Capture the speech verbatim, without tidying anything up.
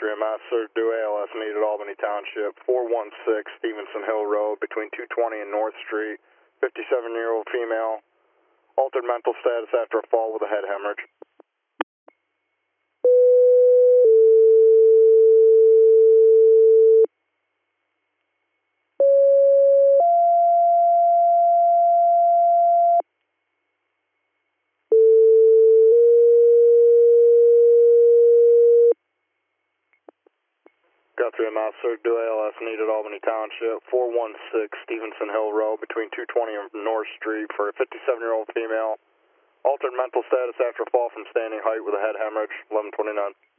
three M S, sir, do A L S needed Albany Township, four one six Stevenson Hill Road, between two twenty and North Street, fifty-seven-year-old female, altered mental status after a fall with a head hemorrhage. Got three M S, sir, do A L S needed Albany Township, four one six Stevenson Hill Road, between two twenty and North Street, for a fifty-seven-year-old female, altered mental status after a fall from standing height with a head hemorrhage, eleven twenty-nine.